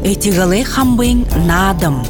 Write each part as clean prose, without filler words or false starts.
Этигале хамбын надым.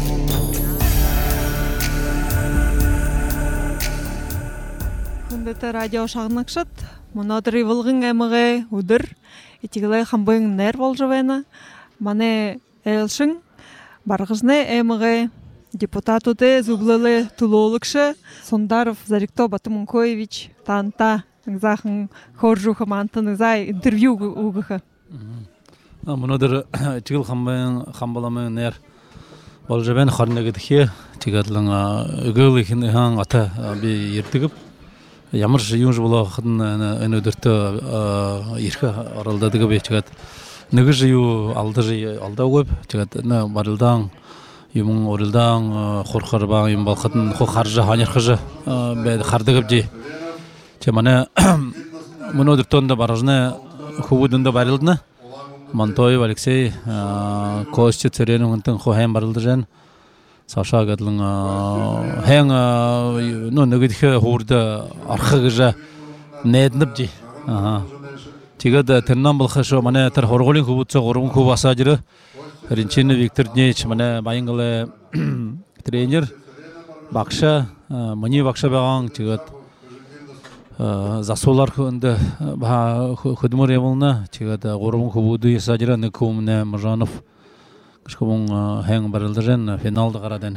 Хүндэт радио шагнакшат монодыр ивылгын эмыгы удыр этигале хамбын нер болжовена. Мане элшин баргызны эмыгы депутатуты зублылы тулолыкшы Сондаров Зарикто Батымункоевич танта захын хоржуха мантын зай интервью угыха. Монодыр этигал хамбаламын нер болжовен харнагыдхи тигадлын ыгыл ихин хан ата би ертигип ямар юунж боло хадын өнөдөртө ирхэ аралдадыгы бечгат нэгж ю алдажы алда көп тигат на барылдан юмун орылдан хорхарбаң юм балхатын хо харжы ханерхыжы бе хардыгып жи чемане монодыртонда баражны хубудында барылдны Монтоев Алексей Костя Церенугантын хоhem барылдыжан Саша гадлын хэн ну нэгдхэ хурда архагыжа неднып жи тигад тэрнам болхашо мане тэр хорголын хубутса горун хубасажыры Ринчины Виктор Дневич мане байыңгылы тренер бакша мани бакша баган тигад засолар хөнді хөдмөр емылна тигада горун хубуду ясажыра некумне Мажанов кышкымын хэн барылдыжан финалды караден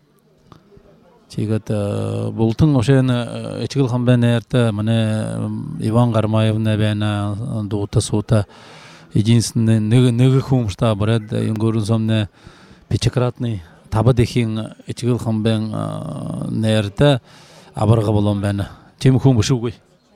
тигада бултын ошен этигил хамбен эрте мане Иван Гармаевна бена дута сута единственный неги хумшта барад юнгорунсомне печекратный табадехин этигил хамбен нерте абарга болон бена тем хум бушугой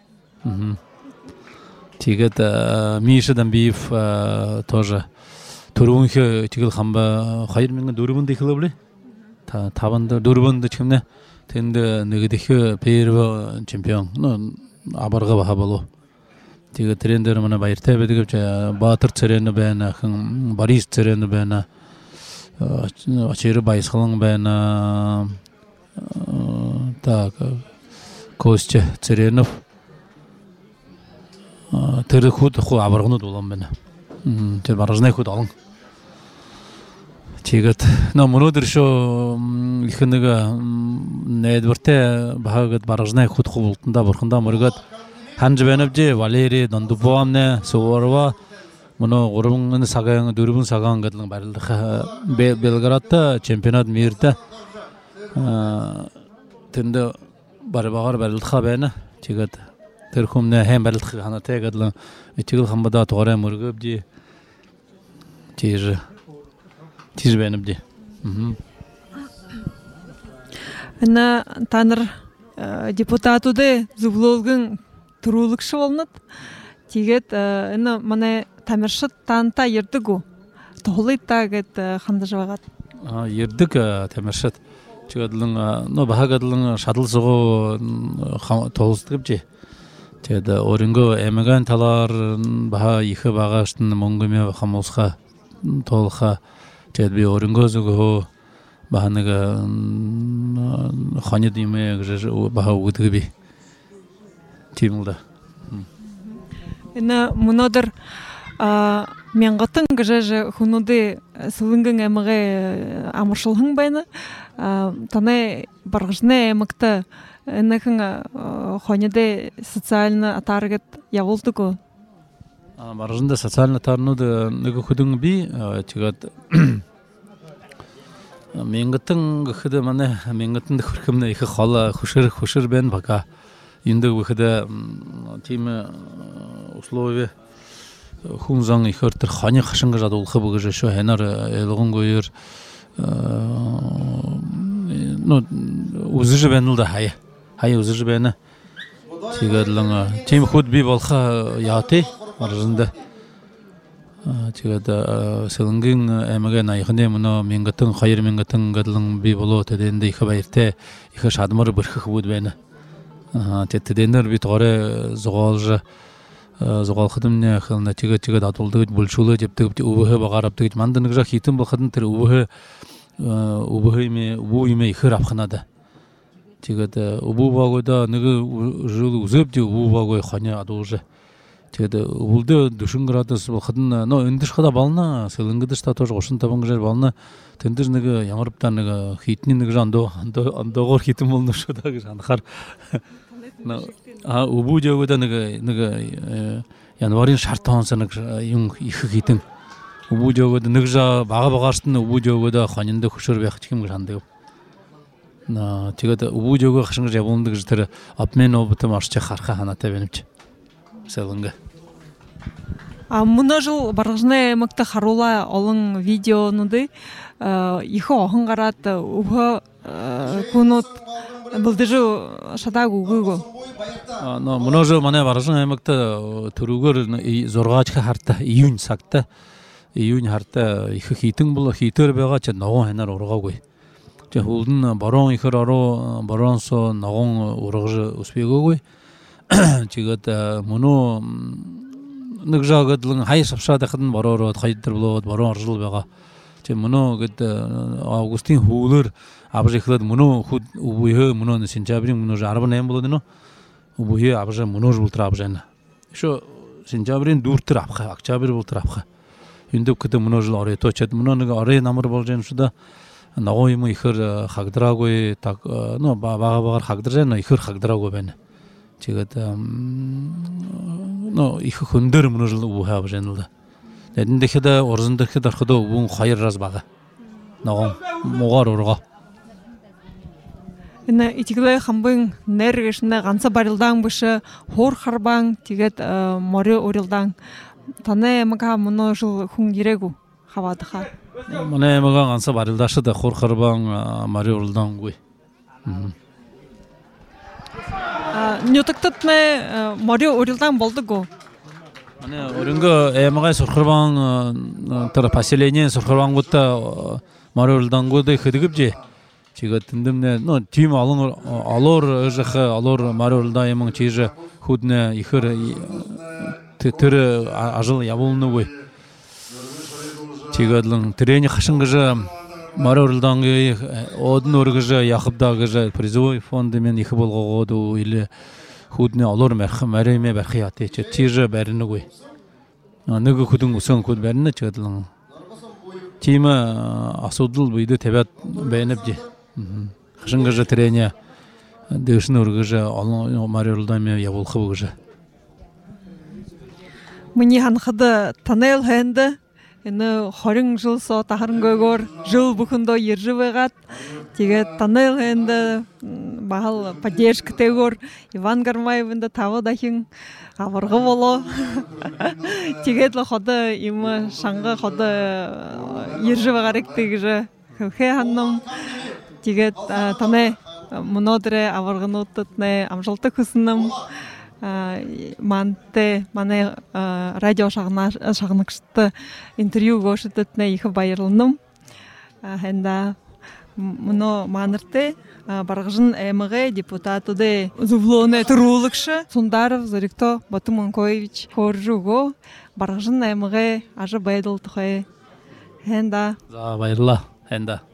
тигада Миша Дамбиев тоже Турунхе тигил хамба хайрминга дурбунда ихлабли табанда дурбунда чимне тенде негедихе первый чемпион ну абарга баха болу тига трендер мана байрте бедигеп Батыр Церені бена Борис Церені бена Ачиры Байсхалың бена так Костя Церенов тыры худ ху абаргыны долам бена тер баражнай худ алың тигат но монодыр шо ихнега недверте багат баражнай худ хултында бурхында мургат ханжбеневже Валерий Дондубовамне Суворова моно горун сагаң дөрбүн сагаң гадлың барылды Белградта чемпионат мирде тенде барбагар барылдыха бена тигат терхумне hem барылдыха хана тегадлы этигил хамбада торе мургыбди тиз бенибди Ана таныр депутатуды зублолгын турулыкшы болнат тигет ана мане тамыршыт танта ердигу толыйт тагет хандыжабагат ердик тамыршыт чигадлын но багагадлын шадыл сого толыстырып же теда оринго эмеген талар бага ихе багаштын монгуме хамосха толха тедби оринго зуго баганага хани диме гже бага удгби тимулда ена монодыр Мянгатын гже хунуды сылынгын эмге амыршылхың байна таны баргыжны эмекте энехин хонеде социально атаргет явулдыгу баргыжында социально тарнуды неге худың би тигат Мянгатын гхыды мане мянгатын хуркымны ихе хала хушыр бен бака инде гхыды тиме условия хунзан ихертер хани хашынга жадулхы бугы шо хенар элгон гойер ну узыжы бенилда хай узыжы бена тигадланга тим худ би болха яты баржында тигада селингин эмеге найхне муно менгатын хайыр менгатын гадлын би боло теденде ихе байрте ихе шадмар бирхы буд бена тедендер би торе зогалжы зогал хадымне хылна тига датулдыгы булшулы дептип убы багарыптыгы мандынык жак хитим болхадын тир убы име ихыр апханада тигада убу багойда неге жыл узып ди убу багой ханя адулжы Чеде улды düşün градус хадын но өндүш хада бална сылынгыдыш та тоже ошын табын гжер бална тендер неге яңырыптан неге хитни неге андогор хитим болну шуда жанхар убу жөгөдө неге январин шартонса неге юң их хитин убу жөгөдө неге бага багаштын убу жөгөдө ханында хүшөр бек чим гжанды на тегеде убу жөгө хашыңга жабылды гжтер апмен обытым ашча харха ханата бенипчи сылыңга Мына жыл баргыжны мыкты харула олың видеонуды ихо охын карат ухо кунут былдыжы шатаг угуго. Но мына жыл мана баргыжны мыкты түрүгөр зоргачка харта июнь сакта июнь харта ихо хитин бул хитер бега че ногон ханар ургагой. Че хулдын барон ихер аро баронсо ногон ургыжы успегогой. Чигат муну нэгжагдлын хай сапшада хадын борород хайдыр болот борон жыл бага. Че муну гэд августин хуулөр абжихлад муну худ убуйы муну сентябрин муну жарбын эм болодыно. Убуйы абжа муну жултра абжана. Шо сентябрин дуртыр апха октябрь болтыр апха. Үндөп кыты муну жыл орой точат муну нэг орой намыр болжен шуда нагоймы ихер хагдрагой так ну бага хагдыржан ихер хагдрагой бен. Чигат ну их хүндэр мөнөжл уухаа бжэнэлдэ. Тэдэндээхэ орзондохэ дарахд уун хоёр раз бага. Ногон мугаар урга. Энэ итгэлээ хамбын нэргэшнэ ганца барилдаан бышы хуур харбан тэгээд морио урилдаан таны мага мөнөжл хүн ирэгүү хаваадха. Манай мага ганца барилдаашд хуур харбан морио урилдаангүй. Нютактатны морио урилдаан болдугу. Ане өрөнгө эмагай сурхарбан тара поселение сурхарбангутта морио урилдаангуды хэдгибжи. Чига тиндэмне но тим алор ыжх алор морио урилдааймын чижи худне ихэр тэр ажыл явуулнугуй. Чигадлын трени хашынгыжы морио урилдаанги одын өргыжы яхыбдагыжы призовой фондымен их болгогоду или худне алор мэрэме бархияты чижи барынугуй. Нэг хүдэн усан хүд барына чигадлын тима асудыл бүйдө тебят бээнэбжи. Хашынгыжы трени дэшин өргыжы алон морио урилдаанме явуулхыбыгыжы. Мыни ханхады танел хэнды энэ 20 жыл со тахарнгойгоор жыл бүхэндөө ирживэgat тэгээд танел хэнды бахал поддержктэйгоор Иван Гармаевын да тавы дахин аварга боло. Тэгээд л ходы им шанга ходы ирживэгарэгтэйгжэ хэ ханном тэгээд таны мунодре аваргануудтны амжилттай хүснэм манте мане радио шагнакчты интервью гошытытны их байырлыным. Хэнда муно манырты баргыжын эмыгы депутатыды зувлоне турулыкшы Сундаров Зарикто Батуманкович хоржуго баргыжын эмыгы ажы байдыл тухай. Хэнда За байырла хэнда.